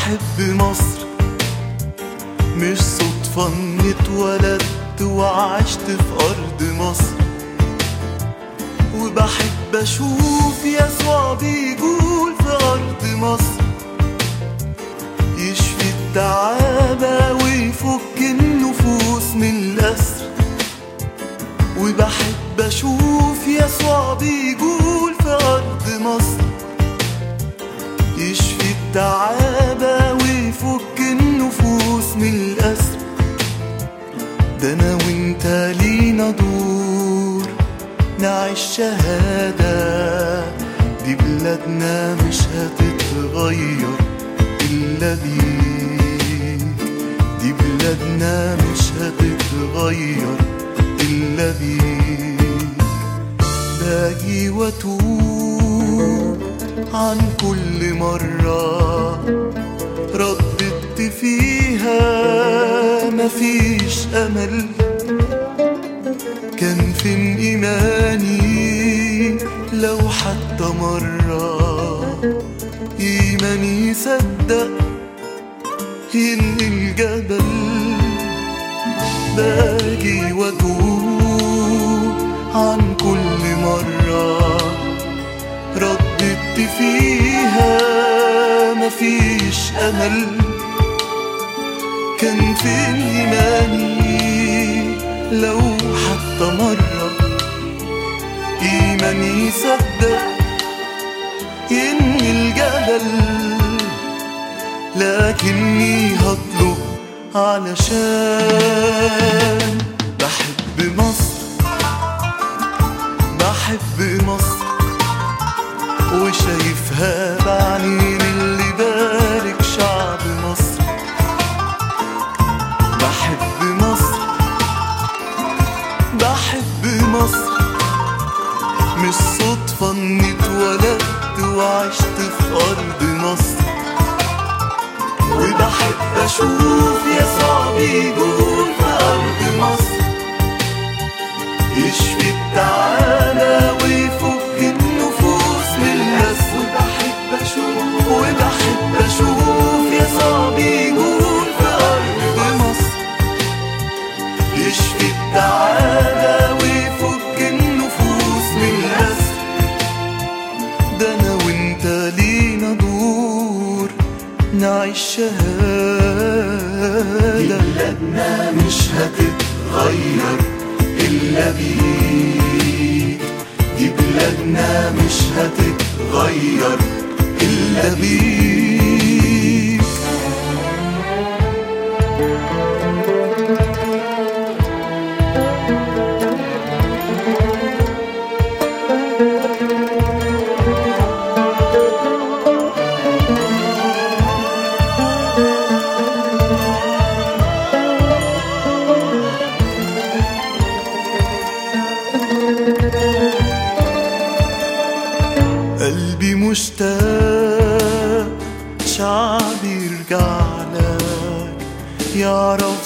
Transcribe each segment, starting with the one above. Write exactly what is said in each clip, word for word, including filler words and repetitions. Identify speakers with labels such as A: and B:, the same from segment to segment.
A: بحب مصر، مش صدفة اني اتولدت وعشت في أرض مصر. وبحب أشوف يسوع بيقول في أرض مصر، يشفي التعابة ويفك النفوس من الأسر. وبحب أشوف يسوع بيقول في أرض مصر، يشفي التعابة ويفك النفوس من الأسر. ده أنا وإنت لينا دور نعيش شهادة، دي بلادنا مش هتتغير إلا بيك، دي بلادنا مش هتتغير إلا بيك. باجي واتوب عن كل مرة رددت فيها مفيش أمل. كان فين إيماني لو حتى مرة إيماني صدق إن الجبل. باجي واتوب عن كل مرة رددت فيها مفيش أمل. كان فين إيماني لو حتى مرة إيماني صدق إن الجبل. لكني هطلب علشان بحب مصر، بحب مصر وشايفها بعينين اللي بارك شعب مصر. بحب مصر، بحب مصر، مش صدفة اني اتولدت وعشت في أرض مصر. وبحب أشوف يسوع بيقول في أرض مصر، يشفي التعالى ويفك النفوس من الأسر. وبحب أشوف وبحب أشوف يسوع بيقول في أرض مصر، يشفي التعالى ويفك النفوس من الأسر. ده أنا وإنت لينا دور نعيش شهادة، بلادنا مش هتتغير إلا بيك، دي بلادنا مش هتتغير إلا بيك. قلبي مشتاق شعبي يرجع لك، يعرف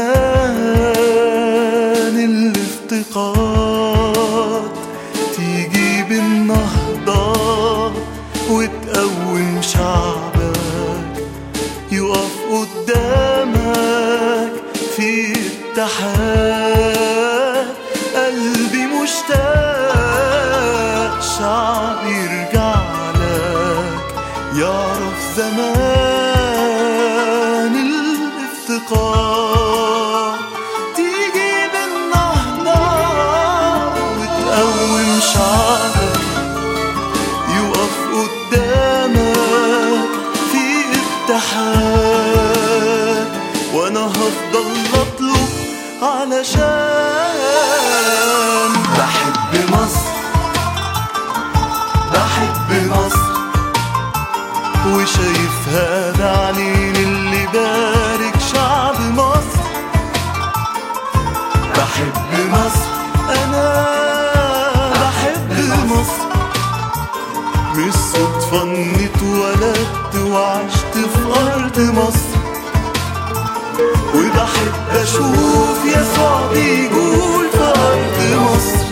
A: زمان الافتقاد. تيجي بالنهضة وتقوم شعبك، يقف قدامك في اتحاد. قلبي مشتاق شعبي يرجع لك، يعرف زمان الافتقار. تيجي بالنهضة وتقوم شعبك، يقف قدامك في اتحاد. وانا هفضل اطلب علشان بحب مصر، بحب مصر وشايفها بعينين اللي بارك شعب مصر. بحب مصر، أنا بحب مصر، مش صدفة اني اتولدت وعشت في أرض مصر. وبحب أشوف يسوع بيقول في أرض مصر،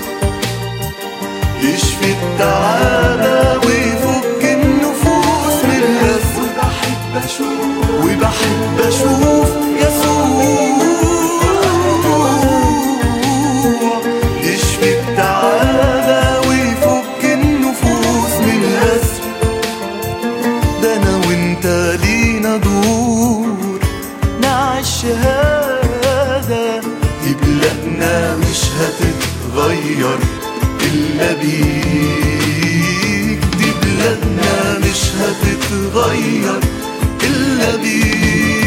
A: يشفي التعالى ويفك النفوس من الأسر. بحب أشوف بلادنا مش هتتغير إلا بيك، دي بلادنا مش هتتغير إلا بيك.